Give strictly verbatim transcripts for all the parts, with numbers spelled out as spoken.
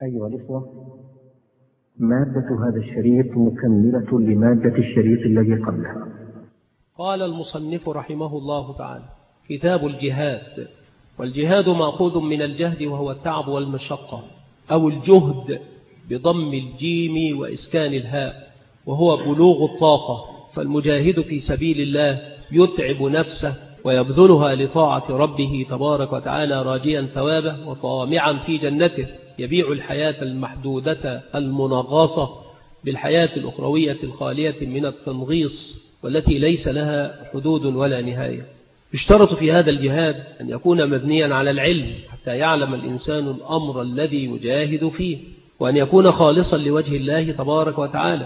أيها الإخوة، مادة هذا الشريط مكملة لمادة الشريط الذي قبلها. قال المصنف رحمه الله تعالى: كتاب الجهاد. والجهاد مأخوذ من الجهد وهو التعب والمشقة، أو الجهد بضم الجيم وإسكان الهاء، وهو بلوغ الطاقة. فالمجاهد في سبيل الله يتعب نفسه ويبذلها لطاعة ربه تبارك وتعالى راجيا ثوابه وطامعا في جنته، يبيع الحياة المحدودة المنغصة بالحياة الأخروية الخالية من التنغيص والتي ليس لها حدود ولا نهاية. يشترط في هذا الجهاد أن يكون مبنيا على العلم حتى يعلم الإنسان الأمر الذي يجاهد فيه، وأن يكون خالصا لوجه الله تبارك وتعالى،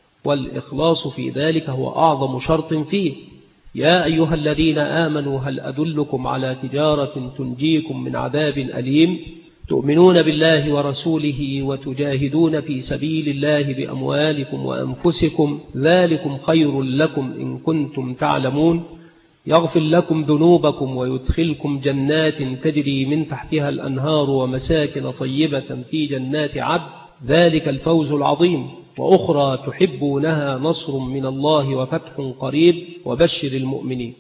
والإخلاص في ذلك هو أعظم شرط فيه. يا أيها الذين آمنوا هل أدلكم على تجارة تنجيكم من عذاب أليم تؤمنون بالله ورسوله وتجاهدون في سبيل الله بأموالكم وأنفسكم ذلكم خير لكم إن كنتم تعلمون يغفر لكم ذنوبكم ويدخلكم جنات تجري من تحتها الأنهار ومساكن طيبة في جنات عدن ذلك الفوز العظيم، وأخرى تحبونها نصر من الله وفتح قريب وبشر المؤمنين.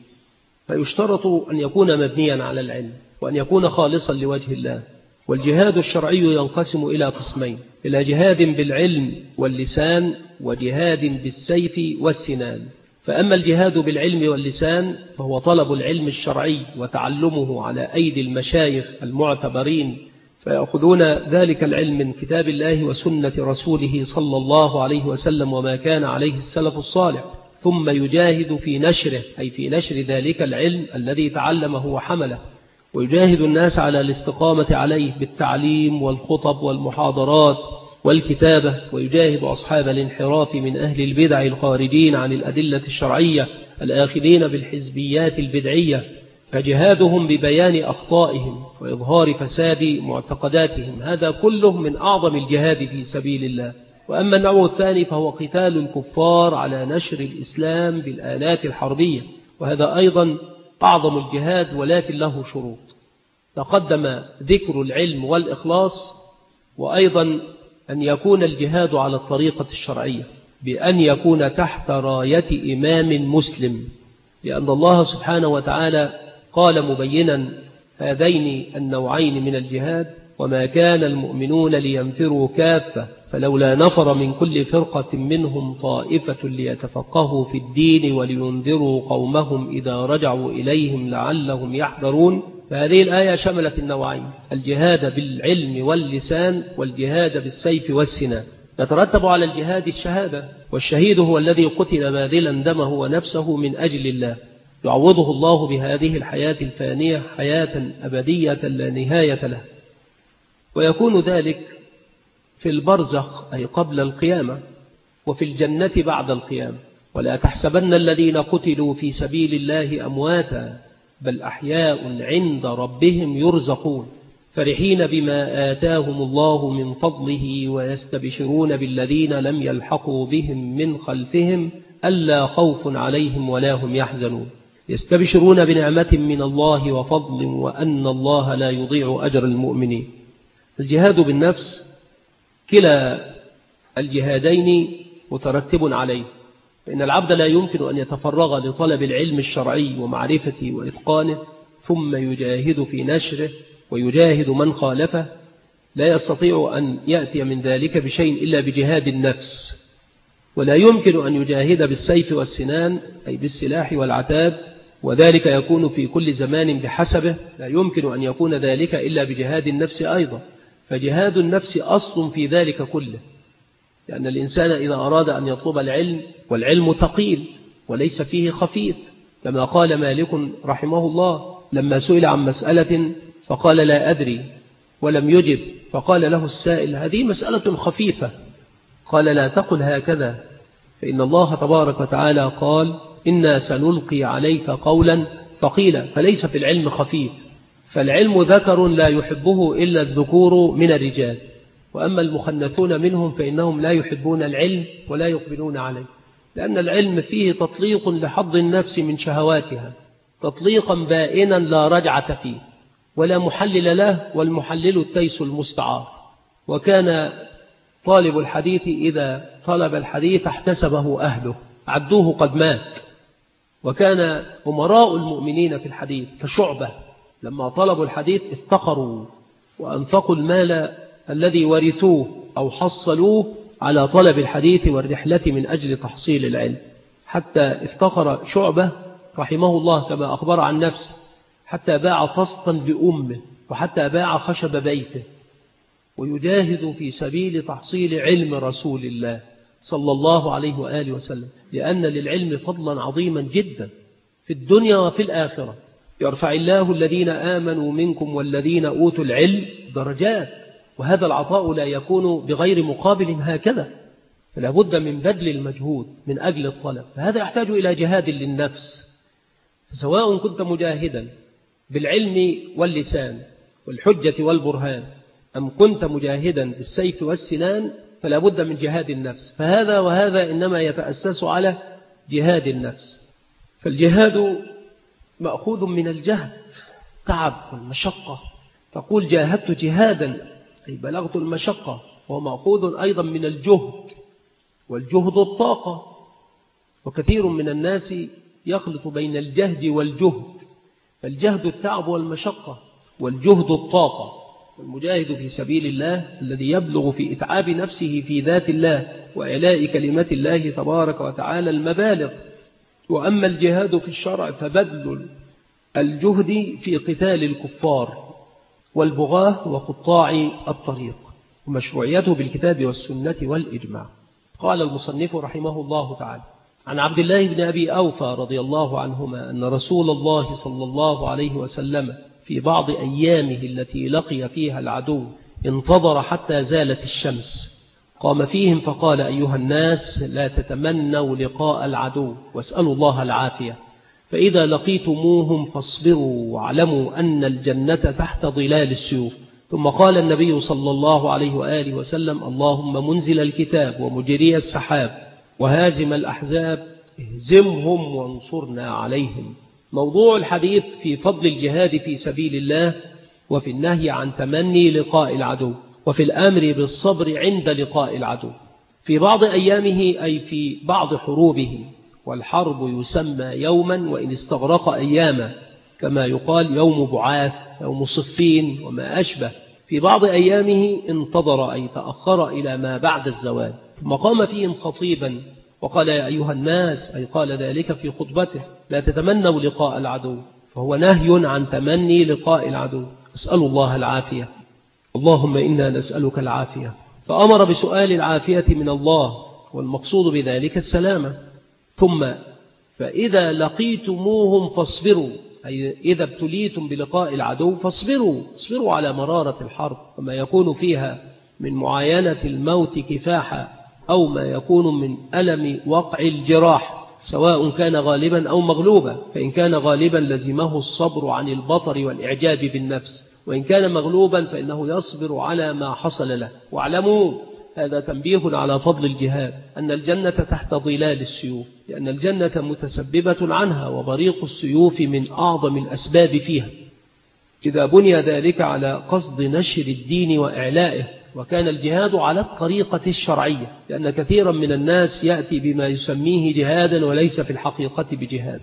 فيشترط أن يكون مبنيا على العلم وأن يكون خالصا لوجه الله. والجهاد الشرعي ينقسم إلى قسمين: إلى جهاد بالعلم واللسان، وجهاد بالسيف والسنان. فأما الجهاد بالعلم واللسان فهو طلب العلم الشرعي وتعلمه على أيدي المشايخ المعتبرين، فيأخذون ذلك العلم من كتاب الله وسنة رسوله صلى الله عليه وسلم وما كان عليه السلف الصالح، ثم يجاهد في نشره، أي في نشر ذلك العلم الذي تعلمه وحمله، ويجاهد الناس على الاستقامة عليه بالتعليم والخطب والمحاضرات والكتابة، ويجاهد أصحاب الانحراف من أهل البدع الخارجين عن الأدلة الشرعية الآخذين بالحزبيات البدعية، فجهادهم ببيان أخطائهم وإظهار فساد معتقداتهم. هذا كله من أعظم الجهاد في سبيل الله. وأما النوع الثاني فهو قتال الكفار على نشر الإسلام بالآلات الحربية، وهذا أيضا أعظم الجهاد ولكن له شروط. تقدم ذكر العلم والإخلاص، وأيضا أن يكون الجهاد على الطريقة الشرعية بأن يكون تحت راية إمام مسلم، لأن الله سبحانه وتعالى قال مبينا هذين النوعين من الجهاد: وما كان المؤمنون لينفروا كافة فلولا نفر من كل فرقة منهم طائفة ليتفقهوا في الدين ولينذروا قومهم إذا رجعوا إليهم لعلهم يحذرون. فهذه الآية شملت النوعين: الجهاد بالعلم واللسان، والجهاد بالسيف والسنان. يترتب على الجهاد الشهادة، والشهيد هو الذي قتل باذلا دمه ونفسه من أجل الله، يعوضه الله بهذه الحياة الفانية حياة أبدية لا نهاية لها، ويكون ذلك في البرزخ أي قبل القيامة، وفي الجنة بعد القيامة. ولا تحسبن الذين قتلوا في سبيل الله أمواتا بل أحياء عند ربهم يرزقون فرحين بما آتاهم الله من فضله ويستبشرون بالذين لم يلحقوا بهم من خلفهم ألا خوف عليهم ولا هم يحزنون يستبشرون بنعمة من الله وفضل وأن الله لا يضيع أجر المؤمنين. الجهاد بالنفس كلا الجهادين مترتب عليه، فإن العبد لا يمكن أن يتفرغ لطلب العلم الشرعي ومعرفته وإتقانه ثم يجاهد في نشره ويجاهد من خالفه. لا يستطيع أن يأتي من ذلك بشيء إلا بجهاد النفس. ولا يمكن أن يجاهد بالسيف والسنان أي بالسلاح والعتاب، وذلك يكون في كل زمان بحسبه. لا يمكن أن يكون ذلك إلا بجهاد النفس أيضا، فجهاد النفس أصل في ذلك كله، لأن الإنسان إذا أراد أن يطلب العلم، والعلم ثقيل وليس فيه خفيف، كما قال مالك رحمه الله لما سئل عن مسألة فقال لا أدري ولم يجب، فقال له السائل: هذه مسألة خفيفة. قال: لا تقل هكذا، فإن الله تبارك وتعالى قال: إنا سنلقي عليك قولا ثقيلا. فليس في العلم خفيف، فالعلم ذكر لا يحبه إلا الذكور من الرجال، وأما المخنثون منهم فإنهم لا يحبون العلم ولا يقبلون عليه، لأن العلم فيه تطليق لحظ النفس من شهواتها، تطليقا بائنا لا رجعة فيه ولا محلل له، والمحلل التيس المستعار. وكان طالب الحديث إذا طلب الحديث احتسبه أهله عدوه قد مات. وكان أمراء المؤمنين في الحديث كشعبة لما طلبوا الحديث افتقروا وأنفقوا المال الذي ورثوه أو حصلوه على طلب الحديث والرحلة من أجل تحصيل العلم، حتى افتقر شعبة رحمه الله كما أخبر عن نفسه حتى باع فسطا لأمه وحتى باع خشب بيته ويجاهد في سبيل تحصيل علم رسول الله صلى الله عليه وآله وسلم، لأن للعلم فضلا عظيما جدا في الدنيا وفي الآخرة. يرفع الله الذين آمنوا منكم والذين أوتوا العلم درجات، وهذا العطاء لا يكون بغير مقابل هكذا، فلا بد من بذل المجهود من أجل الطلب، فهذا يحتاج إلى جهاد للنفس. سواء كنت مجاهدا بالعلم واللسان والحجة والبرهان أم كنت مجاهدا بالسيف والسنان، فلا بد من جهاد النفس، فهذا وهذا إنما يتأسس على جهاد النفس. فالجهاد مأخوذ من الجهد، تعب والمشقة، تقول جاهدت جهادا أي بلغت المشقة، ومأخوذ أيضا من الجهد، والجهد الطاقة، وكثير من الناس يخلط بين الجهد والجهد، فالجهد التعب والمشقة، والجهد الطاقة. والمجاهد في سبيل الله الذي يبلغ في إتعاب نفسه في ذات الله وإعلاء كلمة الله تبارك وتعالى المبالغ. وأما الجهاد في الشرع فبذل الجهد في قتال الكفار والبغاة وقطاع الطريق، ومشروعيته بالكتاب والسنة والإجماع. قال المصنف رحمه الله تعالى عن عبد الله بن أبي أوفى رضي الله عنهما أن رسول الله صلى الله عليه وسلم في بعض أيامه التي لقي فيها العدو انتظر حتى زالت الشمس، قام فيهم فقال: أيها الناس، لا تتمنوا لقاء العدو واسألوا الله العافية، فإذا لقيتموهم فاصبروا واعلموا أن الجنة تحت ظلال السيوف. ثم قال النبي صلى الله عليه وآله وسلم: اللهم منزل الكتاب ومجري السحاب وهازم الأحزاب اهزمهم وانصرنا عليهم. موضوع الحديث في فضل الجهاد في سبيل الله، وفي النهي عن تمني لقاء العدو، وفي الأمر بالصبر عند لقاء العدو في بعض أيامه أي في بعض حروبه، والحرب يسمى يوما وإن استغرق أياما، كما يقال يوم بعاث يوم صفين وما أشبه. في بعض أيامه انتظر أي تأخر إلى ما بعد الزوال، ثم قام فيهم خطيبا وقال: يا أيها الناس، أي قال ذلك في خطبته، لا تتمنوا لقاء العدو، فهو نهي عن تمني لقاء العدو، اسألوا الله العافية، اللهم إنا نسألك العافية. فأمر بسؤال العافية من الله، والمقصود بذلك السلامة. ثم فإذا لقيتموهم فاصبروا، أي إذا ابتليتم بلقاء العدو فاصبروا، اصبروا على مرارة الحرب وما يكون فيها من معاينة الموت كفاحا، أو ما يكون من ألم وقع الجراح، سواء كان غالبا أو مغلوبا، فإن كان غالبا لزمه الصبر عن البطر والإعجاب بالنفس، وإن كان مغلوبا فإنه يصبر على ما حصل له. واعلموا، هذا تنبيه على فضل الجهاد، أن الجنة تحت ظلال السيوف، لأن الجنة متسببة عنها، وبريق السيوف من أعظم الأسباب فيها، إذا بني ذلك على قصد نشر الدين وإعلائه. وكان الجهاد على الطريقة الشرعية، لأن كثيرا من الناس يأتي بما يسميه جهادا وليس في الحقيقة بجهاد،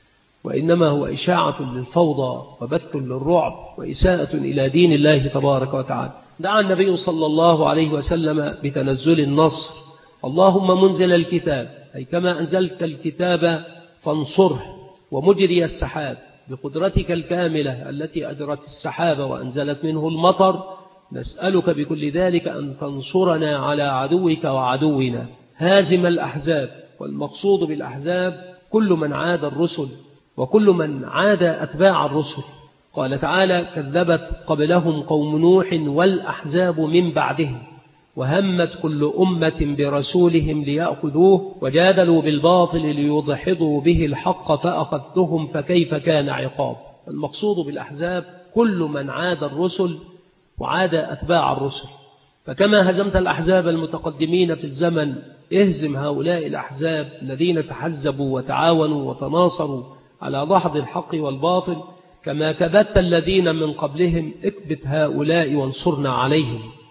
وإنما هو إشاعة للفوضى وبث للرعب وإساءة إلى دين الله تبارك وتعالى. دعا النبي صلى الله عليه وسلم بتنزل النصر، اللهم منزل الكتاب، أي كما أنزلت الكتاب فانصره، ومجري السحاب، بقدرتك الكاملة التي أجرت السحاب وأنزلت منه المطر، نسألك بكل ذلك أن تنصرنا على عدوك وعدونا. هازم الأحزاب، والمقصود بالأحزاب كل من عاد الرسل وكل من عاد أتباع الرسل. قال تعالى: كذبت قبلهم قوم نوح والأحزاب من بعدهم، وهمت كل أمة برسولهم ليأخذوه، وجادلوا بالباطل ليضحضوا به الحق فأخذتهم فكيف كان عقاب. المقصود بالأحزاب كل من عاد الرسل وعاد أتباع الرسل. فكما هزمت الأحزاب المتقدمين في الزمن، اهزم هؤلاء الأحزاب الذين تحزبوا وتعاونوا وتناصروا على دحض الحق والباطل، كما كبت الذين من قبلهم اكبت هؤلاء وانصرنا عليهم.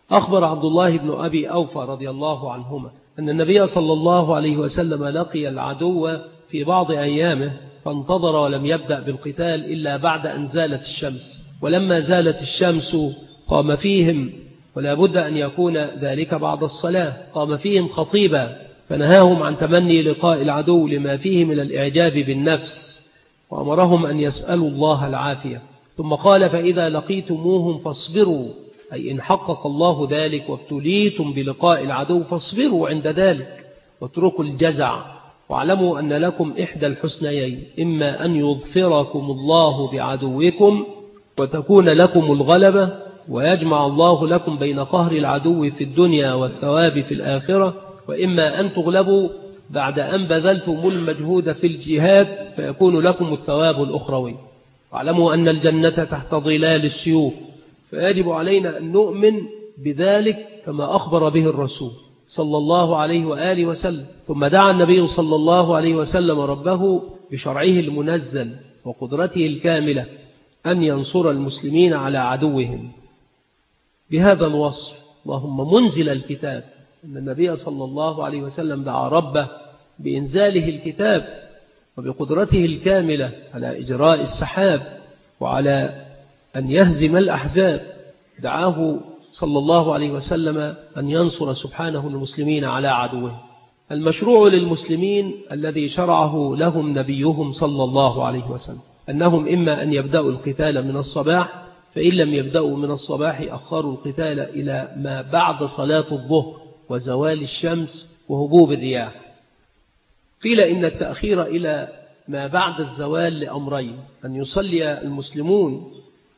أخبر عبد الله بن أبي أوفى رضي الله عنهما أن النبي صلى الله عليه وسلم لقي العدو في بعض أيامه فانتظر ولم يبدأ بالقتال إلا بعد أن زالت الشمس، ولما زالت الشمس قام فيهم، ولا بد أن يكون ذلك بعد الصلاة، قام فيهم خطيبا فنهاهم عن تمني لقاء العدو لما فيه من الإعجاب بالنفس، وأمرهم أن يسألوا الله العافية. ثم قال: فإذا لقيتموهم فاصبروا، أي إن حقق الله ذلك وابتليتم بلقاء العدو فاصبروا عند ذلك واتركوا الجزع، واعلموا أن لكم إحدى الحسنيين، إما أن يظفركم الله بعدوكم وتكون لكم الغلبة ويجمع الله لكم بين قهر العدو في الدنيا والثواب في الآخرة، وإما أن تغلبوا بعد أن بذلتم المجهود في الجهاد فيكون لكم الثواب الأخروي. واعلموا أن الجنة تحت ظلال السيوف، فيجب علينا أن نؤمن بذلك كما أخبر به الرسول صلى الله عليه وآله وسلم. ثم دعا النبي صلى الله عليه وسلم ربه بشرعه المنزل وقدرته الكاملة أن ينصر المسلمين على عدوهم بهذا الوصف: اللهم منزل الكتاب. أن النبي صلى الله عليه وسلم دعا ربه بإنزاله الكتاب وبقدرته الكاملة على إجراء السحاب وعلى أن يهزم الأحزاب. دعاه صلى الله عليه وسلم أن ينصر سبحانه المسلمين على عدوه. المشروع للمسلمين الذي شرعه لهم نبيهم صلى الله عليه وسلم أنهم إما أن يبدأوا القتال من الصباح، فإن لم يبدأوا من الصباح أخروا القتال إلى ما بعد صلاة الظهر وزوال الشمس وهبوب الرياح. قيل إن التأخير إلى ما بعد الزوال لأمرين: أن يصلي المسلمون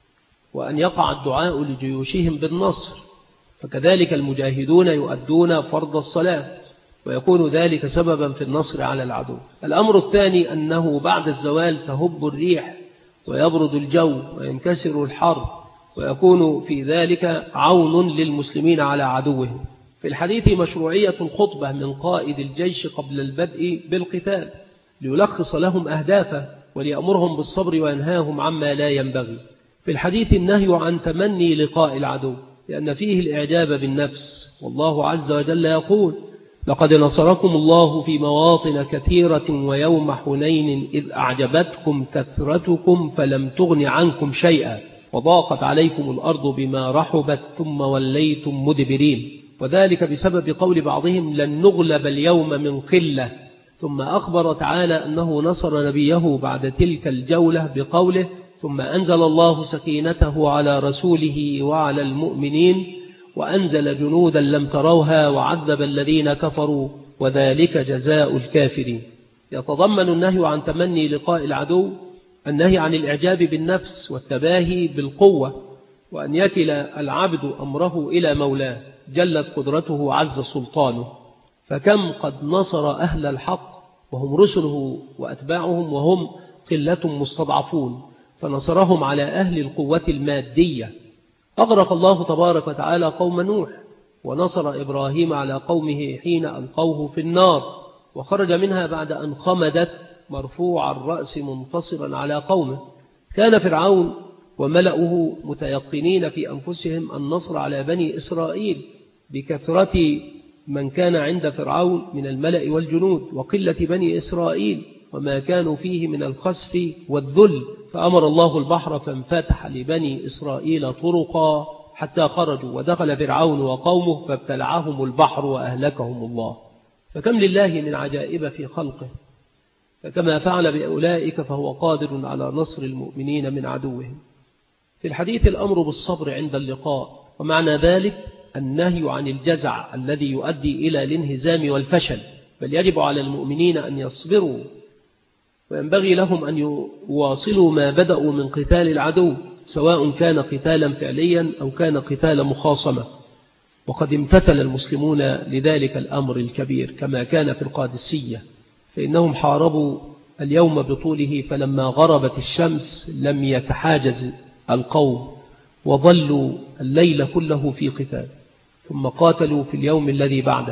وأن يقع الدعاء لجيوشهم بالنصر، فكذلك المجاهدون يؤدون فرض الصلاة ويكون ذلك سببا في النصر على العدو. الأمر الثاني أنه بعد الزوال تهب الريح ويبرد الجو وينكسر الحر، ويكون في ذلك عون للمسلمين على عدوهم. في الحديث مشروعية الخطبة من قائد الجيش قبل البدء بالقتال ليلخص لهم أهدافه وليأمرهم بالصبر وينهاهم عما لا ينبغي. في الحديث النهي عن تمني لقاء العدو لأن فيه الإعجاب بالنفس، والله عز وجل يقول: لقد نصركم الله في مواطن كثيرة ويوم حنين إذ أعجبتكم كثرتكم فلم تغن عنكم شيئا وضاقت عليكم الأرض بما رحبت ثم وليتم مدبرين، وذلك بسبب قول بعضهم لن نغلب اليوم من قلة. ثم أخبر تعالى أنه نصر نبيه بعد تلك الجولة بقوله: ثم أنزل الله سكينته على رسوله وعلى المؤمنين وأنزل جنودا لم تروها وعذب الذين كفروا وذلك جزاء الكافرين. يتضمن النهي عن تمني لقاء العدو النهي عن الإعجاب بالنفس والتباهي بالقوة، وأن يكل العبد أمره إلى مولاه جلت قدرته عز سلطانه. فكم قد نصر أهل الحق وهم رسله وأتباعهم وهم قلة مستضعفون، فنصرهم على أهل القوة المادية. أغرق الله تبارك وتعالى قوم نوح، ونصر إبراهيم على قومه حين ألقوه في النار وخرج منها بعد أن خمدت مرفوع الرأس منتصرا على قومه. كان فرعون وملأه متيقنين في أنفسهم النصر على بني إسرائيل بكثرة من كان عند فرعون من الملأ والجنود وقلة بني إسرائيل وما كانوا فيه من الخسف والذل، فأمر الله البحر فانفتح لبني إسرائيل طرقا حتى خرجوا، ودخل فرعون وقومه فابتلعهم البحر وأهلكهم الله. فكم لله من عجائب في خلقه، فكما فعل بأولئك فهو قادر على نصر المؤمنين من عدوهم. في الحديث الأمر بالصبر عند اللقاء، ومعنى ذلك النهي عن الجزع الذي يؤدي إلى الانهزام والفشل، بل يجب على المؤمنين أن يصبروا، وينبغي لهم أن يواصلوا ما بدأوا من قتال العدو، سواء كان قتالا فعليا أو كان قتال مخاصمة. وقد امتثل المسلمون لذلك الأمر الكبير كما كان في القادسية، فإنهم حاربوا اليوم بطوله، فلما غربت الشمس لم يتحاجز القوم وظلوا الليل كله في قتال، ثم قاتلوا في اليوم الذي بعده،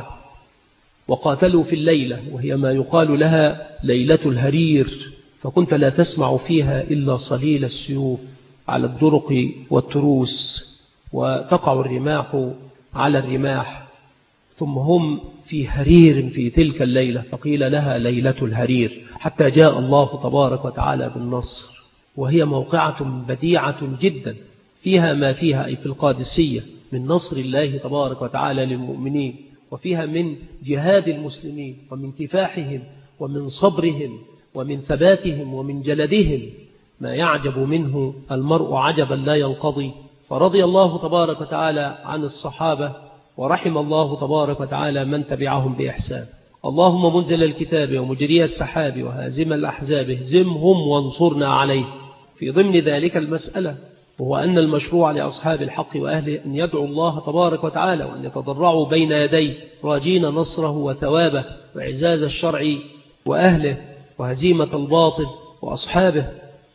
وقاتلوا في الليلة وهي ما يقال لها ليلة الهرير، فكنت لا تسمع فيها إلا صليل السيوف على الدرق والتروس، وتقع الرماح على الرماح، ثم هم في هرير في تلك الليلة، فقيل لها ليلة الهرير، حتى جاء الله تبارك وتعالى بالنصر. وهي موقعة بديعة جدا فيها ما فيها، أي في القادسية، من نصر الله تبارك وتعالى للمؤمنين، وفيها من جهاد المسلمين ومن كفاحهم ومن صبرهم ومن ثباتهم ومن جلدهم ما يعجب منه المرء عجبا لا ينقضي. فرضي الله تبارك وتعالى عن الصحابة، ورحم الله تبارك وتعالى من تبعهم بإحسان. اللهم منزل الكتاب ومجري السحاب وهازم الأحزاب اهزمهم وانصرنا عليه. في ضمن ذلك المسألة وهو أن المشروع لأصحاب الحق وأهله أن يدعوا الله تبارك وتعالى وأن يتضرعوا بين يديه راجين نصره وثوابه وعزاز الشرع وأهله وهزيمة الباطل وأصحابه.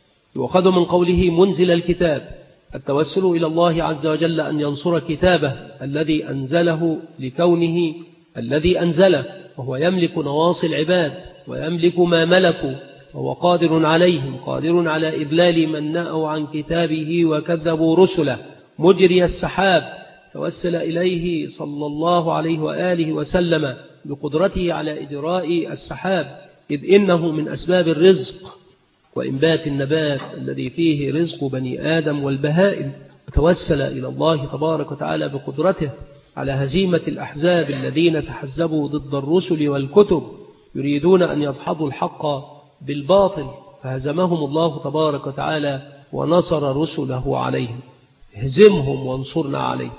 وأخذ من قوله منزل الكتاب التوسل إلى الله عز وجل أن ينصر كتابه الذي أنزله لكونه الذي أنزله، وهو يملك نواصي العباد ويملك ما ملكوا، وهو قادر عليهم، قادر على إذلال من نأوا عن كتابه وكذبوا رسله. مجري السحاب توسل إليه صلى الله عليه وآله وسلم بقدرته على إجراء السحاب، إذ إنه من أسباب الرزق وإنبات النبات الذي فيه رزق بني آدم والبهائم. توسل إلى الله تبارك وتعالى بقدرته على هزيمة الأحزاب الذين تحزبوا ضد الرسل والكتب يريدون أن يدحضوا الحق بالباطل، فهزمهم الله تبارك وتعالى ونصر رسله عليهم. هزمهم وانصرنا عليه.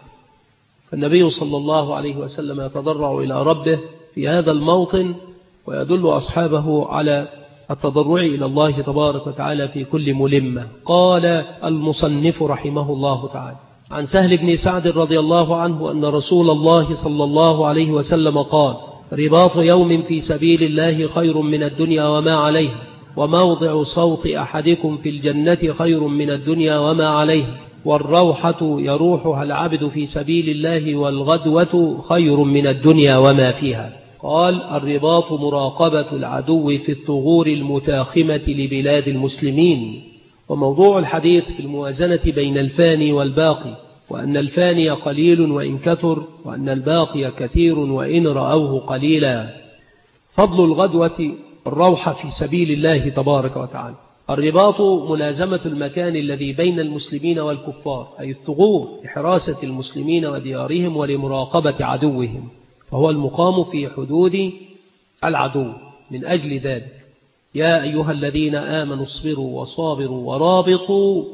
فالنبي صلى الله عليه وسلم يتضرع إلى ربه في هذا الموطن، ويدل أصحابه على التضرع إلى الله تبارك وتعالى في كل ملمة. قال المصنف رحمه الله تعالى عن سهل بن سعد رضي الله عنه أن رسول الله صلى الله عليه وسلم قال: رباط يوم في سبيل الله خير من الدنيا وما عليها، وموضع صوت أحدكم في الجنة خير من الدنيا وما عليها، والروحة يروحها العبد في سبيل الله، والغدوة خير من الدنيا وما فيها. قال: الرباط مراقبة العدو في الثغور المتاخمة لبلاد المسلمين. وموضوع الحديث في الموازنة بين الفاني والباقي، وأن الفاني قليل وإن كثر، وأن الباقي كثير وإن رأوه قليلا. فضل الغدوة الروحة في سبيل الله تبارك وتعالى. الرباط ملازمة المكان الذي بين المسلمين والكفار، أي الثغور، لحراسة المسلمين وديارهم ولمراقبة عدوهم، فهو المقام في حدود العدو. من أجل ذلك يا أيها الذين آمنوا اصبروا وصابروا ورابطوا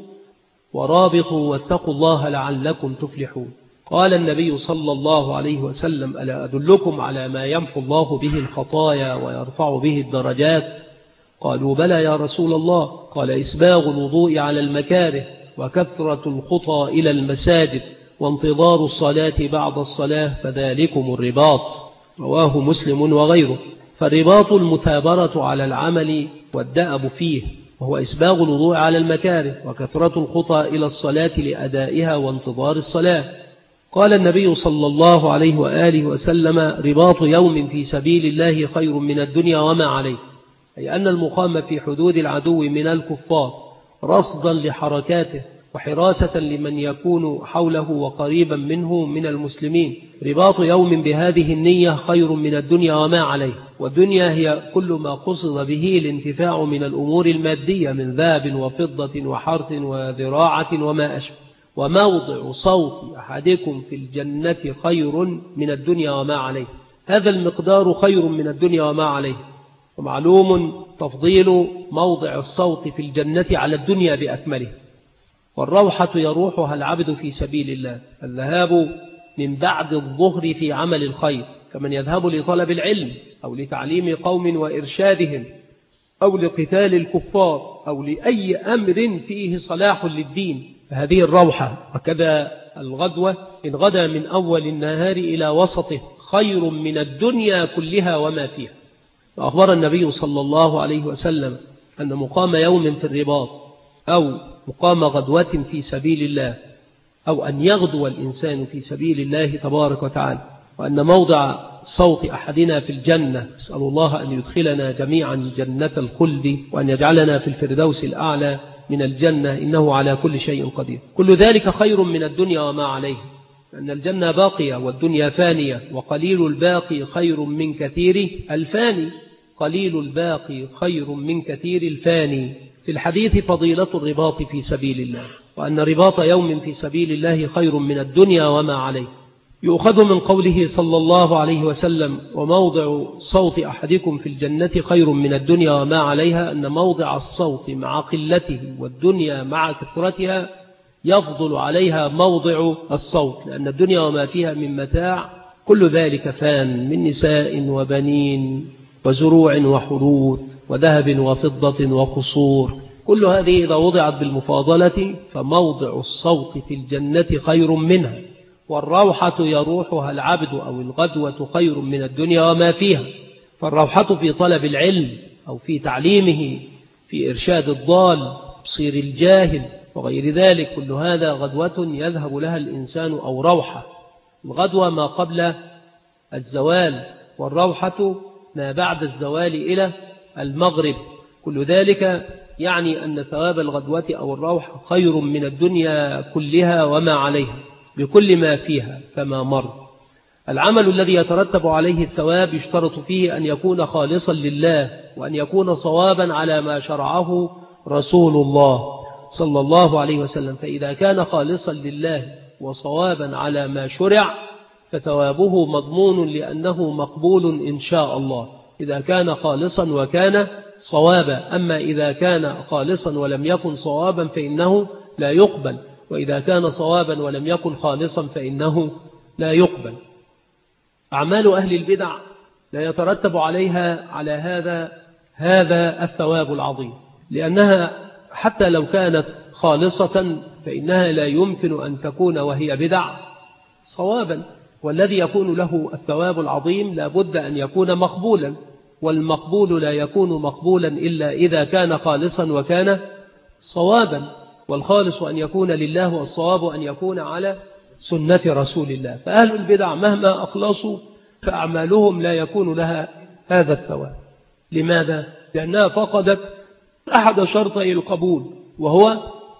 ورابطوا واتقوا الله لعلكم تفلحون. قال النبي صلى الله عليه وسلم: ألا أدلكم على ما يمحو الله به الخطايا ويرفع به الدرجات؟ قالوا: بلى يا رسول الله. قال: إسباغ الوضوء على المكاره، وكثرة الخطى إلى المساجد، وانتظار الصلاة بعد الصلاة، فذلكم الرباط. رواه مسلم وغيره. فالرباط المثابرة على العمل والدأب فيه، وهو إسباغ الوضوء على المكاره، وكثرة الخطى إلى الصلاة لأدائها وانتظار الصلاة. قال النبي صلى الله عليه وآله وسلم: رباط يوم في سبيل الله خير من الدنيا وما عليه، أي أن المقام في حدود العدو من الكفار رصدا لحركاته وحراسة لمن يكون حوله وقريبا منه من المسلمين. رباط يوم بهذه النية خير من الدنيا وما عليه. والدنيا هي كل ما قصد به الانتفاع من الأمور المادية من ذهب وفضة وحرث وذراعة وما أشبه. وموضع صوت أحدكم في الجنة خير من الدنيا وما عليه. هذا المقدار خير من الدنيا وما عليه. ومعلوم تفضيل موضع الصوت في الجنة على الدنيا بأكمله. والروحة يروحها العبد في سبيل الله، الذهاب من بعد الظهر في عمل الخير، كمن يذهب لطلب العلم أو لتعليم قوم وإرشادهم أو لقتال الكفار أو لأي أمر فيه صلاح للدين، فهذه الروحة. وكذا الغدوة إن غدا من أول النهار إلى وسطه خير من الدنيا كلها وما فيها. وأخبر النبي صلى الله عليه وسلم أن مقام يوم في الرباط أو مقام غدوة في سبيل الله، أو أن يغدو الإنسان في سبيل الله تبارك وتعالى، وأن موضع صوت أحدنا في الجنة، نسأل الله أن يدخلنا جميعا جنة الخلد، وأن يجعلنا في الفردوس الأعلى من الجنة، إنه على كل شيء قدير. كل ذلك خير من الدنيا وما عليه. أن الجنة باقية والدنيا فانية، وقليل الباقي خير من كثير الفاني. قليل الباقي خير من كثير الفاني. في الحديث فضيلة الرباط في سبيل الله، وأن رباط يوم في سبيل الله خير من الدنيا وما عليه. يؤخذ من قوله صلى الله عليه وسلم: وموضع صوت أحدكم في الجنة خير من الدنيا وما عليها، أن موضع الصوت مع قلته والدنيا مع كثرتها يفضل عليها موضع الصوت، لأن الدنيا وما فيها من متاع كل ذلك فان، من نساء وبنين وزروع وحروث وذهب وفضة وقصور، كل هذه إذا وضعت بالمفاضلة فموضع الصوت في الجنة خير منها. والروحة يروحها العبد أو الغدوة خير من الدنيا وما فيها. فالروحة في طلب العلم أو في تعليمه، في إرشاد الضال، تبصير الجاهل وغير ذلك، كل هذا غدوة يذهب لها الإنسان أو روحة. الغدوة ما قبل الزوال، والروحة ما بعد الزوال إلى المغرب. كل ذلك يعني أن ثواب الغدوة أو الروحة خير من الدنيا كلها وما عليها بكل ما فيها كما مر. العمل الذي يترتب عليه الثواب يشترط فيه أن يكون خالصا لله، وأن يكون صوابا على ما شرعه رسول الله صلى الله عليه وسلم. فإذا كان خالصا لله وصوابا على ما شرع فثوابه مضمون، لأنه مقبول إن شاء الله إذا كان خالصا وكان صوابا. أما إذا كان خالصا ولم يكن صوابا فإنه لا يقبل، وإذا كان صوابا ولم يكن خالصا فإنه لا يقبل. أعمال أهل البدع لا يترتب عليها على هذا هذا الثواب العظيم، لأنها حتى لو كانت خالصة فإنها لا يمكن أن تكون وهي بدع صوابا. والذي يكون له الثواب العظيم لا بد أن يكون مقبولا، والمقبول لا يكون مقبولا إلا إذا كان خالصا وكان صوابا. والخالص أن يكون لله، والصواب أن يكون على سنة رسول الله. فأهل البدع مهما أخلصوا فأعمالهم لا يكون لها هذا الثواب. لماذا؟ لأنها فقدت أحد شرطي القبول، وهو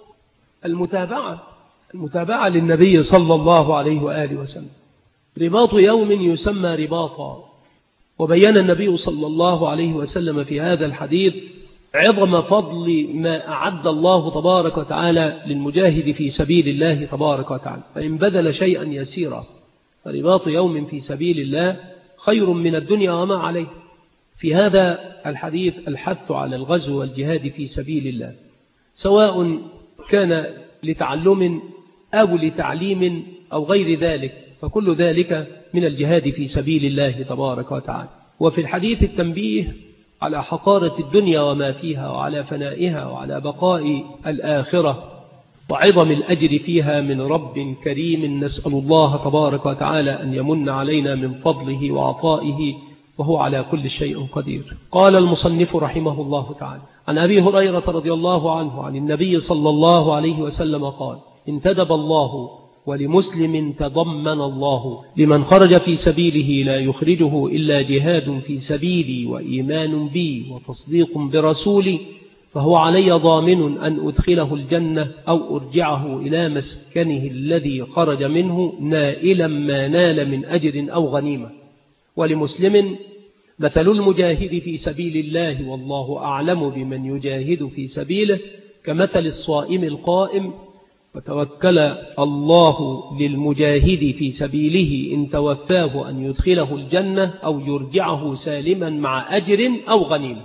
المتابعة المتابعة للنبي صلى الله عليه وآله وسلم. رباط يوم يسمى رباطا، وبيّن النبي صلى الله عليه وسلم في هذا الحديث عظم فضل ما أعد الله تبارك وتعالى للمجاهد في سبيل الله تبارك وتعالى، فإن بذل شيئا يسيرا فرباط يوم في سبيل الله خير من الدنيا وما عليه. في هذا الحديث الحث على الغزو والجهاد في سبيل الله، سواء كان لتعلم أو لتعليم أو غير ذلك، فكل ذلك من الجهاد في سبيل الله تبارك وتعالى. وفي الحديث التنبيه على حقارة الدنيا وما فيها، وعلى فنائها، وعلى بقاء الآخرة، وعظم الأجر فيها من رب كريم. نسأل الله تبارك وتعالى أن يمن علينا من فضله وعطائه، وهو على كل شيء قدير. قال المصنف رحمه الله تعالى: عن أبي هريرة رضي الله عنه عن النبي صلى الله عليه وسلم قال: انتدب الله ولمسلم تضمن الله لمن خرج في سبيله لا يخرجه إلا جهاد في سبيلي وإيمان بي وتصديق برسولي، فهو علي ضامن أن أدخله الجنة أو أرجعه إلى مسكنه الذي خرج منه نائلا ما نال من أجر أو غنيمة. ولمسلم: مثل المجاهد في سبيل الله والله أعلم بمن يجاهد في سبيله كمثل الصائم القائم، وتوكل الله للمجاهد في سبيله إن توفاه أن يدخله الجنة أو يرجعه سالما مع أجر أو غنيمة.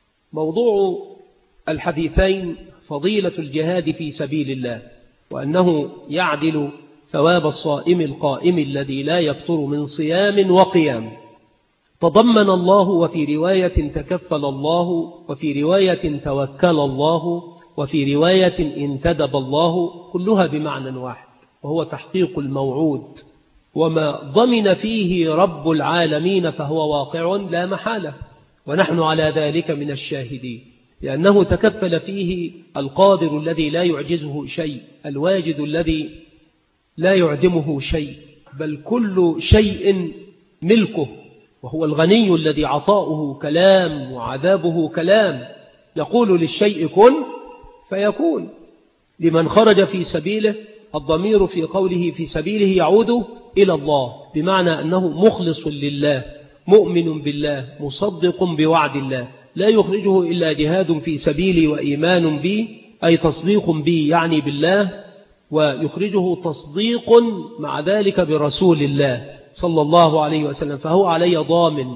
موضوع الحديثين فضيلة الجهاد في سبيل الله، وأنه يعدل ثواب الصائم القائم الذي لا يفطر من صيام وقيام. تضمن الله، وفي رواية تكفل الله، وفي رواية توكل الله، وفي رواية انتدب الله، كلها بمعنى واحد، وهو تحقيق الموعود. وما ضمن فيه رب العالمين فهو واقع لا محالة، ونحن على ذلك من الشاهدين، لأنه تكفل فيه القادر الذي لا يعجزه شيء، الواجد الذي لا يعدمه شيء، بل كل شيء ملكه، وهو الغني الذي عطاؤه كلام وعذابه كلام، يقول للشيء كن فيكون. لمن خرج في سبيله الضمير في قوله في سبيله يعود إلى الله، بمعنى أنه مخلص لله مؤمن بالله مصدق بوعد الله، لا يخرجه إلا جهاد في سبيلي وإيمان بي، أي تصديق بي يعني بالله، ويخرجه تصديق مع ذلك برسول الله صلى الله عليه وسلم، فهو علي ضامن.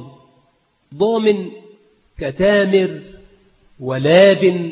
ضامن كتامر ولابن،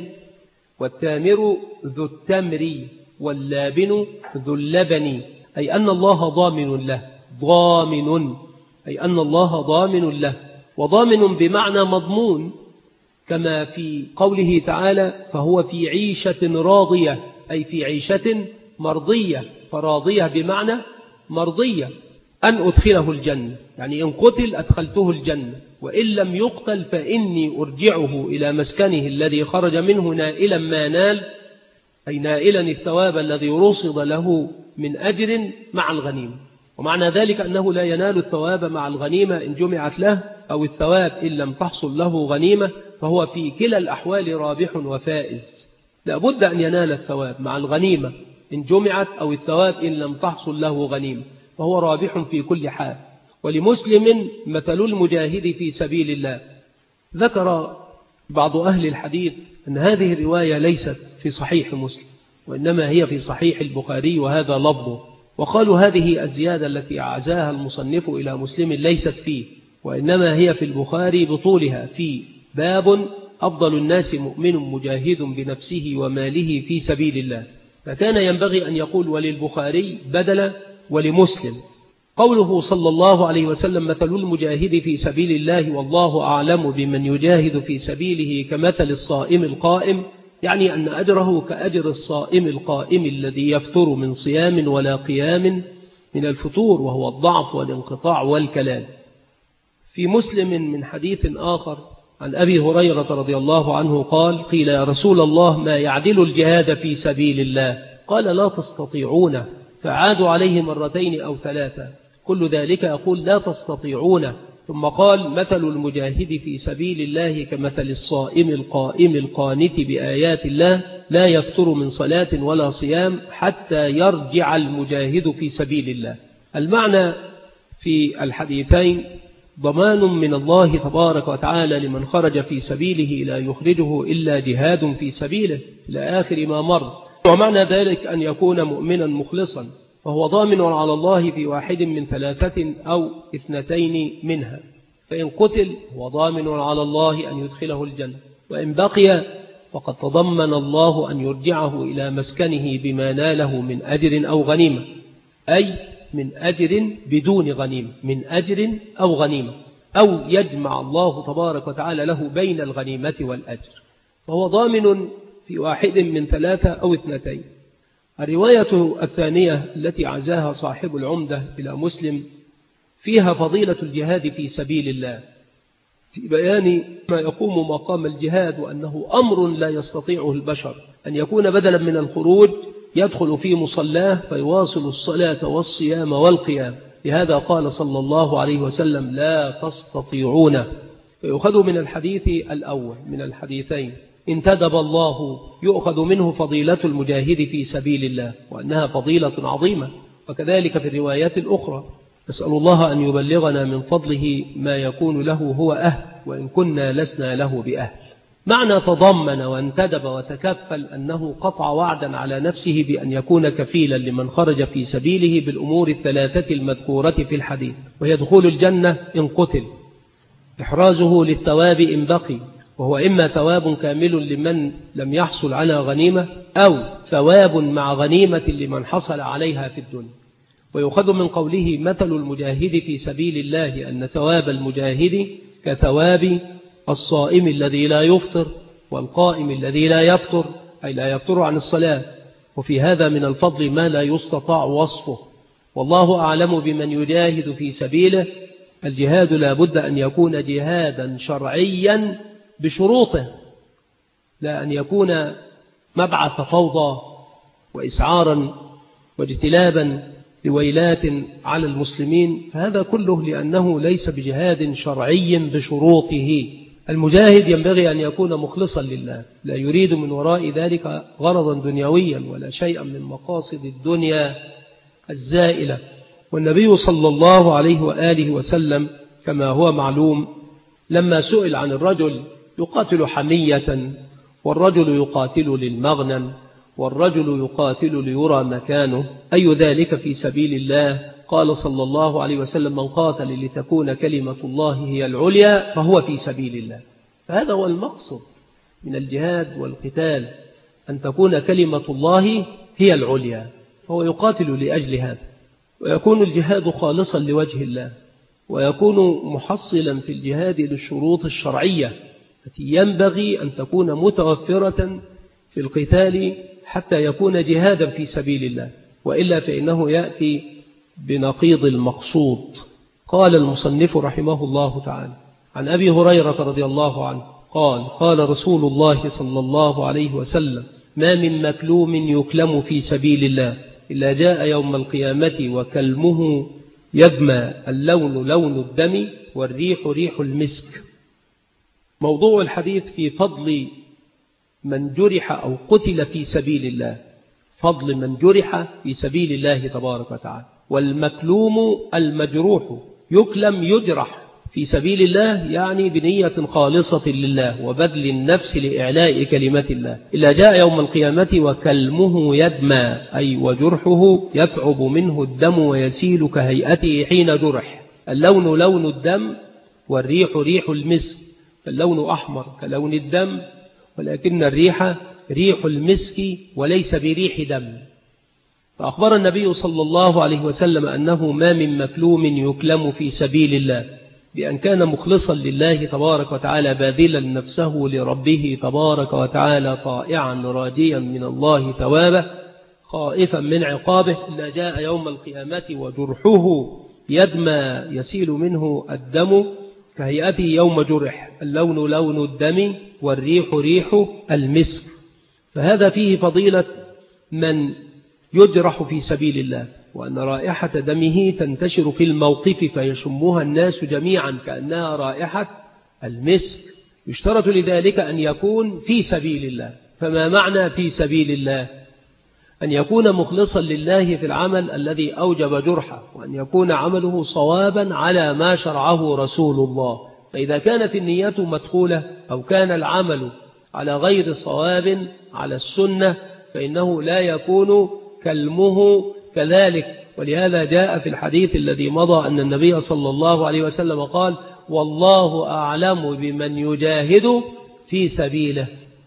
والتامر ذو التمر واللابن ذو اللبن، أي أن الله ضامن له. ضامن أي أن الله ضامن له، وضامن بمعنى مضمون، كما في قوله تعالى فهو في عيشة راضية، أي في عيشة مرضية، فراضية بمعنى مرضية. أن أدخله الجنة، يعني إن قتل أدخلته الجنة، وإن لم يقتل فإني أرجعه إلى مسكنه الذي خرج منه نائلا ما نال، أي نائلا الثواب الذي رصد له من أجر مع الغنيمة. ومعنى ذلك أنه لا ينال الثواب مع الغنيمة إن جمعت له، أو الثواب إن لم تحصل له غنيمة، فهو في كلا الأحوال رابح وفائز. لا بد أن ينال الثواب مع الغنيمة إن جمعت، أو الثواب إن لم تحصل له غنيمة، فهو رابح في كل حال. ولمسلم مثل المجاهد في سبيل الله. ذكر بعض أهل الحديث أن هذه الرواية ليست في صحيح مسلم، وإنما هي في صحيح البخاري وهذا لفظه، وقالوا هذه الزيادة التي عزاها المصنف إلى مسلم ليست فيه، وإنما هي في البخاري بطولها في باب أفضل الناس مؤمن مجاهد بنفسه وماله في سبيل الله، فكان ينبغي أن يقول وللبخاري بدلا ولمسلم. قوله صلى الله عليه وسلم مثل المجاهد في سبيل الله والله أعلم بمن يجاهد في سبيله كمثل الصائم القائم، يعني أن أجره كأجر الصائم القائم الذي يفتر من صيام ولا قيام من الفتور، وهو الضعف والانقطاع والكلال. في مسلم من حديث آخر عن أبي هريرة رضي الله عنه قال قيل يا رسول الله ما يعدل الجهاد في سبيل الله؟ قال لا تستطيعونه، فعادوا عليه مرتين أو ثلاثة، كل ذلك يقول لا تستطيعونه. ثم قال مثل المجاهد في سبيل الله كمثل الصائم القائم القانت بآيات الله لا يفتر من صلاة ولا صيام حتى يرجع المجاهد في سبيل الله. المعنى في الحديثين ضمان من الله تبارك وتعالى لمن خرج في سبيله لا يخرجه إلا جهاد في سبيله إلى آخر ما مر، ومعنى ذلك أن يكون مؤمنا مخلصا، فهو ضامن على الله في واحد من ثلاثة أو اثنتين منها، فإن قتل هو ضامن على الله أن يدخله الجنة، وإن بقي فقد تضمن الله أن يرجعه إلى مسكنه بما ناله من أجر أو غنيمة، أي من أجر بدون غنيمة، من أجر أو غنيمة، أو يجمع الله تبارك وتعالى له بين الغنيمة والأجر، فهو ضامن في واحد من ثلاثة أو اثنتين. الرواية الثانية التي عزاها صاحب العمدة إلى مسلم فيها فضيلة الجهاد في سبيل الله، في بيان ما يقوم مقام الجهاد، وأنه أمر لا يستطيعه البشر، أن يكون بدلا من الخروج يدخل في مصلاه فيواصل الصلاة والصيام والقيام. لهذا قال صلى الله عليه وسلم لا تستطيعون. فيؤخذ من الحديث الأول من الحديثين انتدب الله، يؤخذ منه فضيلة المجاهد في سبيل الله، وأنها فضيلة عظيمة، وكذلك في الروايات الأخرى. نسأل الله أن يبلغنا من فضله ما يكون له هو أهل، وإن كنا لسنا له بأهل. معنى تضمن وانتدب وتكفل أنه قطع وعدا على نفسه بأن يكون كفيلا لمن خرج في سبيله بالأمور الثلاثة المذكورة في الحديث، وهي دخول الجنة إن قتل، إحرازه للثواب إن بقي، وهو إما ثواب كامل لمن لم يحصل على غنيمة، أو ثواب مع غنيمة لمن حصل عليها في الدنيا. ويؤخذ من قوله مثل المجاهد في سبيل الله أن ثواب المجاهد كثواب الصائم الذي لا يفطر والقائم الذي لا يفطر، أي لا يفطر عن الصلاة، وفي هذا من الفضل ما لا يستطاع وصفه. والله أعلم بمن يجاهد في سبيله. الجهاد لا بد أن يكون جهادا شرعيا بشروطه، لا أن يكون مبعث فوضى وإسعارا واجتلابا لويلات على المسلمين، فهذا كله لأنه ليس بجهاد شرعي بشروطه. المجاهد ينبغي أن يكون مخلصا لله، لا يريد من وراء ذلك غرضا دنيويا ولا شيئا من مقاصد الدنيا الزائلة. والنبي صلى الله عليه وآله وسلم كما هو معلوم لما سئل عن الرجل يقاتل حمية، والرجل يقاتل للمغنم، والرجل يقاتل ليرى مكانه، أي ذلك في سبيل الله؟ قال صلى الله عليه وسلم: من قاتل لتكون كلمة الله هي العليا فهو في سبيل الله. فهذا هو المقصد من الجهاد والقتال، أن تكون كلمة الله هي العليا، فهو يقاتل لأجل هذا، ويكون الجهاد خالصا لوجه الله، ويكون محصلا في الجهاد للشروط الشرعية التي ينبغي أن تكون متوفرة في القتال حتى يكون جهادا في سبيل الله، وإلا فإنه يأتي بنقيض المقصود. قال المصنف رحمه الله تعالى عن أبي هريرة رضي الله عنه قال: قال رسول الله صلى الله عليه وسلم: ما من مكلوم يكلم في سبيل الله إلا جاء يوم القيامة وكلمه يدمى، اللون لون الدم والريح ريح المسك. موضوع الحديث في فضل من جرح أو قتل في سبيل الله، فضل من جرح في سبيل الله تبارك وتعالى. والمكلوم المجروح يكلم يجرح في سبيل الله يعني بنية خالصة لله وبذل النفس لإعلاء كلمة الله. إلا جاء يوم القيامة وكلمه يدمى، أي وجرحه يثعب منه الدم ويسيل كهيئته حين جرح. اللون لون الدم والريح ريح المسك، فاللون أحمر كلون الدم، ولكن الريح ريح المسك وليس بريح دم. فأخبر النبي صلى الله عليه وسلم أنه ما من مكلوم يكلم في سبيل الله بأن كان مخلصا لله تبارك وتعالى، باذلا نفسه لربه تبارك وتعالى، طائعا راجيا من الله ثوابه، خائفا من عقابه، إلا جاء يوم القيامة وجرحه يدمى يسيل منه الدم كهيئته يوم جرح. اللون لون الدم والريح ريح المسك. فهذا فيه فضيلة من يجرح في سبيل الله، وأن رائحة دمه تنتشر في الموقف فيشمها الناس جميعا كأنها رائحة المسك. يشترط لذلك أن يكون في سبيل الله. فما معنى في سبيل الله؟ أن يكون مخلصا لله في العمل الذي أوجب جرحه، وأن يكون عمله صوابا على ما شرعه رسول الله. فإذا كانت النية مدخولة أو كان العمل على غير صواب على السنة فإنه لا يكون كلمه كذلك. ولهذا جاء في الحديث الذي مضى أن النبي صلى الله عليه وسلم قال: والله أعلم بمن يجاهد في سبيله.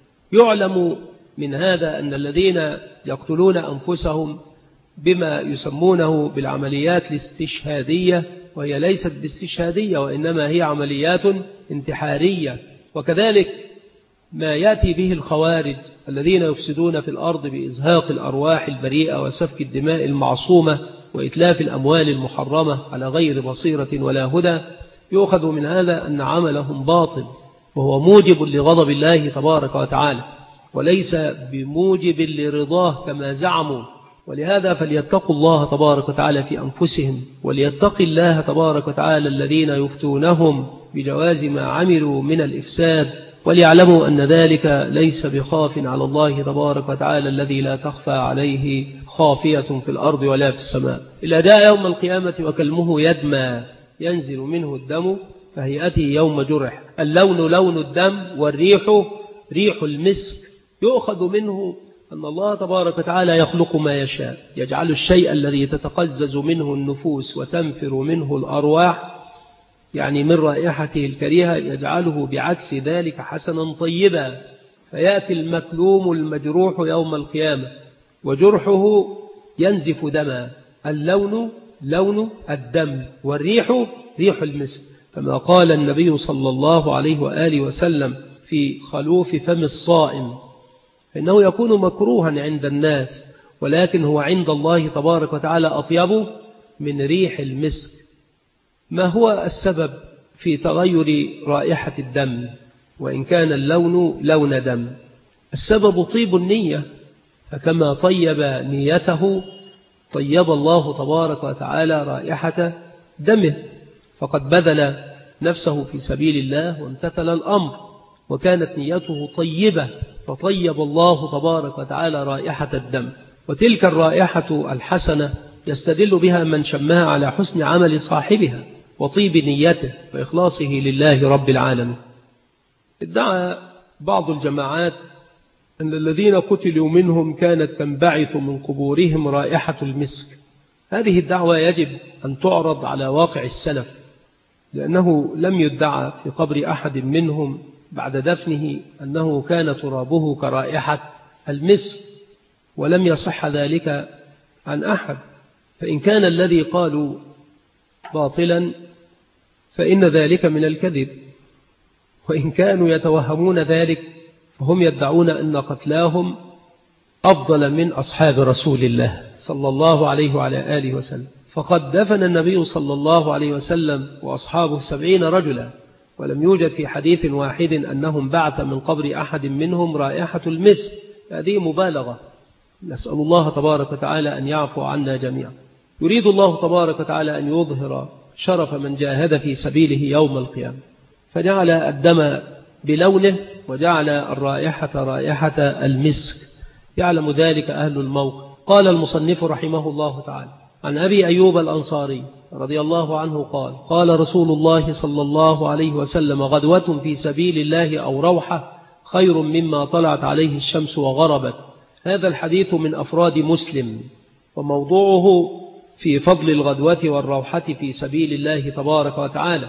يعلم من هذا أن الذين يقتلون أنفسهم بما يسمونه بالعمليات الاستشهادية، وهي ليست باستشهادية وإنما هي عمليات انتحارية، وكذلك ما يأتي به الخوارج الذين يفسدون في الأرض بإزهاق الأرواح البريئة وسفك الدماء المعصومة وإتلاف الأموال المحرمة على غير بصيرة ولا هدى، يؤخذ من هذا أن عملهم باطل وهو موجب لغضب الله تبارك وتعالى وليس بموجب لرضاه كما زعموا. ولهذا فليتقوا الله تبارك وتعالى في أنفسهم، وليتق الله تبارك وتعالى الذين يفتونهم بجواز ما عملوا من الإفساد، وليعلموا أن ذلك ليس بخاف على الله تبارك وتعالى الذي لا تخفى عليه خافية في الأرض ولا في السماء. إلا جاء يوم القيامة وكلمه يدمى ينزل منه الدم فهيئته يوم جرح. اللون لون الدم والريح ريح المسك. يؤخذ منه أن الله تبارك وتعالى يخلق ما يشاء، يجعل الشيء الذي تتقزز منه النفوس وتنفر منه الأرواح، يعني من رائحته الكريهة، يجعله بعكس ذلك حسنا طيبا. فيأتي المكلوم المجروح يوم القيامة وجرحه ينزف دما. اللون لون الدم والريح ريح المسك. فما قال النبي صلى الله عليه وآله وسلم في خلوف فم الصائم فإنه يكون مكروها عند الناس، ولكن هو عند الله تبارك وتعالى أطيب من ريح المسك. ما هو السبب في تغير رائحة الدم وإن كان اللون لون دم؟ السبب طيب النية، فكما طيب نيته طيب الله تبارك وتعالى رائحة دمه. فقد بذل نفسه في سبيل الله وامتثل الأمر، وكانت نيته طيبة فطيب الله تبارك وتعالى رائحة الدم. وتلك الرائحة الحسنة يستدل بها من شمها على حسن عمل صاحبها وطيب نيته وإخلاصه لله رب العالمين. ادعى بعض الجماعات أن الذين قتلوا منهم كانت تنبعث من قبورهم رائحة المسك. هذه الدعوة يجب أن تعرض على واقع السلف، لأنه لم يدعى في قبر أحد منهم بعد دفنه أنه كان ترابه كرائحة المسك، ولم يصح ذلك عن أحد. فإن كان الذي قالوا باطلا فإن ذلك من الكذب، وإن كانوا يتوهمون ذلك فهم يدعون أن قتلاهم أفضل من أصحاب رسول الله صلى الله عليه وعلى آله وسلم. فقد دفن النبي صلى الله عليه وسلم وأصحابه سبعين رجلا، ولم يوجد في حديث واحد أنهم بعث من قبر أحد منهم رائحة المسك. هذه مبالغة، نسأل الله تبارك وتعالى أن يعفو عنا جميعا. يريد الله تبارك وتعالى أن يظهر شرف من جاهد في سبيله يوم القيامة، فجعل الدم بلونه وجعل الرائحة رائحة المسك، يعلم ذلك أهل الموقف. قال المصنف رحمه الله تعالى عن أبي أيوب الأنصاري رضي الله عنه قال: قال رسول الله صلى الله عليه وسلم: غدوة في سبيل الله أو روحة خير مما طلعت عليه الشمس وغربت. هذا الحديث من أفراد مسلم، وموضوعه في فضل الغدوة والروحة في سبيل الله تبارك وتعالى.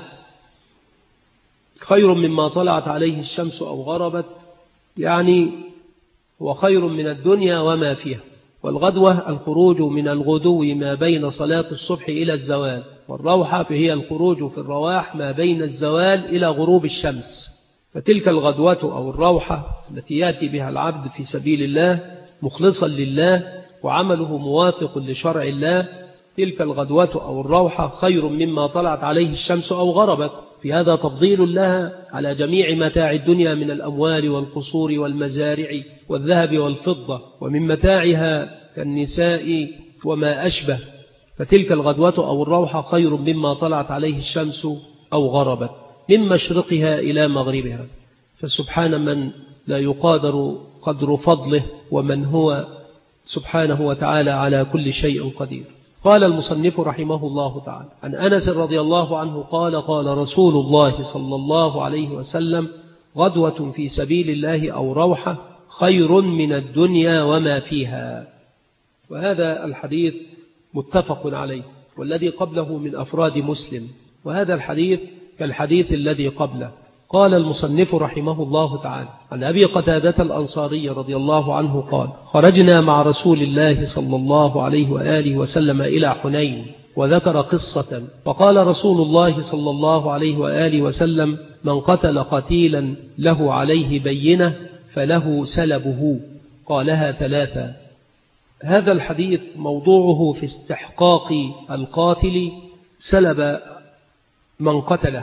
خير مما طلعت عليه الشمس أو غربت يعني هو خير من الدنيا وما فيها. والغدوة الخروج من الغدو ما بين صلاة الصبح إلى الزوال، والروحة هي الخروج في الرواح ما بين الزوال إلى غروب الشمس. فتلك الغدوة أو الروحة التي يأتي بها العبد في سبيل الله مخلصا لله وعمله موافق لشرع الله، تلك الغدوة أو الروحة خير مما طلعت عليه الشمس أو غربت. في هذا تفضيل لها على جميع متاع الدنيا من الأموال والقصور والمزارع والذهب والفضة، ومن متاعها كالنساء وما أشبه. فتلك الغدوة أو الروحة خير مما طلعت عليه الشمس أو غربت، من مشرقها إلى مغربها. فسبحان من لا يقادر قدر فضله، ومن هو سبحانه وتعالى على كل شيء قدير. قال المصنف رحمه الله تعالى عن أنس رضي الله عنه قال: قال رسول الله صلى الله عليه وسلم: غدوة في سبيل الله أو روحة خير من الدنيا وما فيها. وهذا الحديث متفق عليه، والذي قبله من أفراد مسلم، وهذا الحديث كالحديث الذي قبله. قال المصنف رحمه الله تعالى عن أبي قتادة الأنصاري رضي الله عنه قال: خرجنا مع رسول الله صلى الله عليه وآله وسلم إلى حنين، وذكر قصة، فقال رسول الله صلى الله عليه وآله وسلم: من قتل قتيلا له عليه بينة فله سلبه. قالها ثلاثة. هذا الحديث موضوعه في استحقاق القاتل سلب من قتله،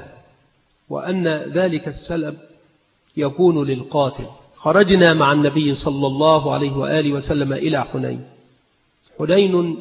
وأن ذلك السلب يكون للقاتل. خرجنا مع النبي صلى الله عليه وآله وسلم إلى حنين. حنين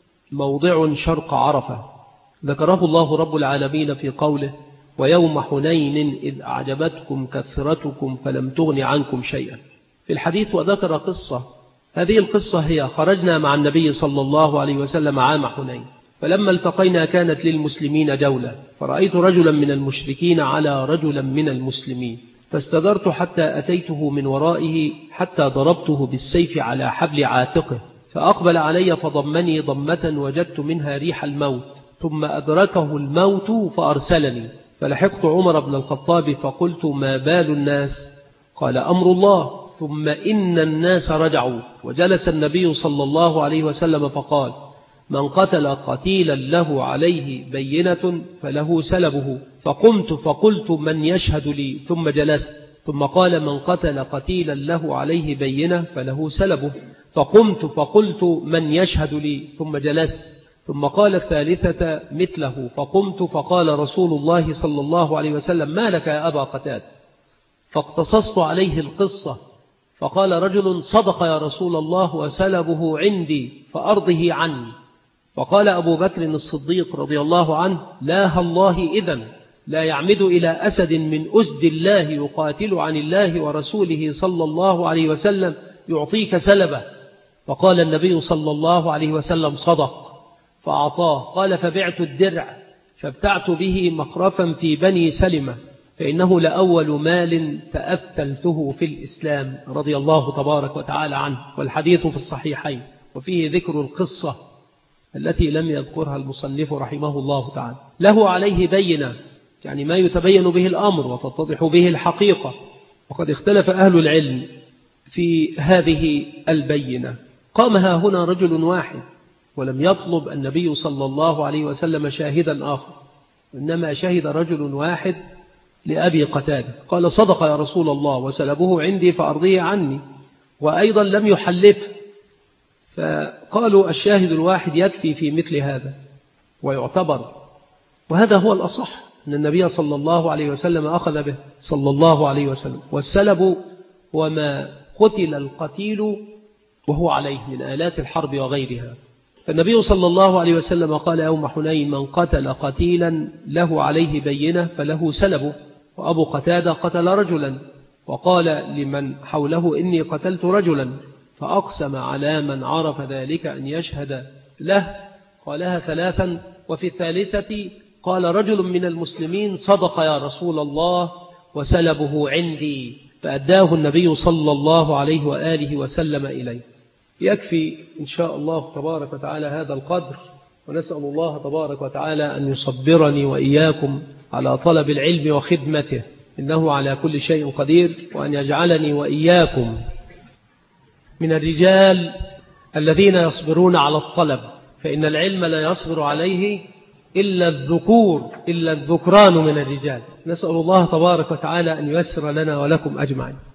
موضع شرق عرفة، ذكره الله رب العالمين في قوله: ويوم حنين إذ أعجبتكم كثرتكم فلم تغن عنكم شيئا. في الحديث وذكر قصة، هذه القصة هي: خرجنا مع النبي صلى الله عليه وسلم عام حنين، فلما التقينا كانت للمسلمين جولة، فرأيت رجلا من المشركين على رجلا من المسلمين، فاستدرت حتى أتيته من ورائه حتى ضربته بالسيف على حبل عاتقه، فأقبل علي فضمني ضمة وجدت منها ريح الموت، ثم أدركه الموت فأرسلني، فلحقت عمر بن الخطاب فقلت: ما بال الناس؟ قال: أمر الله. ثم إن الناس رجعوا، وجلس النبي صلى الله عليه وسلم فقال: من قتل قتيلا له عليه بينة فله سلبه. فقمت فقلت: من يشهد لي؟ ثم جلست. ثم قال: من قتل قتيلا له عليه بينة فله سلبه. فقمت فقلت: من يشهد لي؟ ثم جلست. ثم قال الثالثة مثله. فقمت فقال رسول الله صلى الله عليه وسلم: ما لك يا أبا قتادة؟ فاقتصصت عليه القصة، فقال رجل: صدق يا رسول الله وسلبه عندي فأرضه عني. فقال أبو بكر الصديق رضي الله عنه: لا الله إذن، لا يعمد إلى أسد من أسد الله يقاتل عن الله ورسوله صلى الله عليه وسلم يعطيك سلبه. فقال النبي صلى الله عليه وسلم صدق، فأعطاه. قال فبعت الدرع فابتعت به مخرفا في بني سلمة، فإنه لأول مال تأثلته في الإسلام، رضي الله تبارك وتعالى عنه. والحديث في الصحيحين، وفيه ذكر القصة التي لم يذكرها المصنف رحمه الله تعالى. له عليه بينة، يعني ما يتبين به الأمر وتتضح به الحقيقة. وقد اختلف أهل العلم في هذه البينة. قامها هنا رجل واحد، ولم يطلب النبي صلى الله عليه وسلم شاهدا آخر، إنما شهد رجل واحد لأبي قتادة، قال صدق يا رسول الله وسلبه عندي فأرضيه عني، وأيضا لم يحلفه. فقالوا الشاهد الواحد يكفي في مثل هذا ويعتبر، وهذا هو الأصح، أن النبي صلى الله عليه وسلم أخذ به صلى الله عليه وسلم. والسلب هو ما قتل القتيل وهو عليه من آلات الحرب وغيرها. فالنبي صلى الله عليه وسلم قال يوم حنين من قتل قتيلا له عليه بينة فله سلبه. وأبو قتادة قتل رجلا وقال لمن حوله إني قتلت رجلا، فأقسم على من عرف ذلك أن يشهد له. قالها ثلاثا، وفي الثالثة قال رجل من المسلمين صدق يا رسول الله وسلبه عندي، فأداه النبي صلى الله عليه وآله وسلم إليه. يكفي إن شاء الله تبارك وتعالى هذا القدر، ونسأل الله تبارك وتعالى أن يصبرني وإياكم على طلب العلم وخدمته، إنه على كل شيء قدير، وأن يجعلني وإياكم من الرجال الذين يصبرون على الطلب، فإن العلم لا يصبر عليه إلا الذكور إلا الذكران من الرجال. نسأل الله تبارك وتعالى أن ييسر لنا ولكم أجمعين.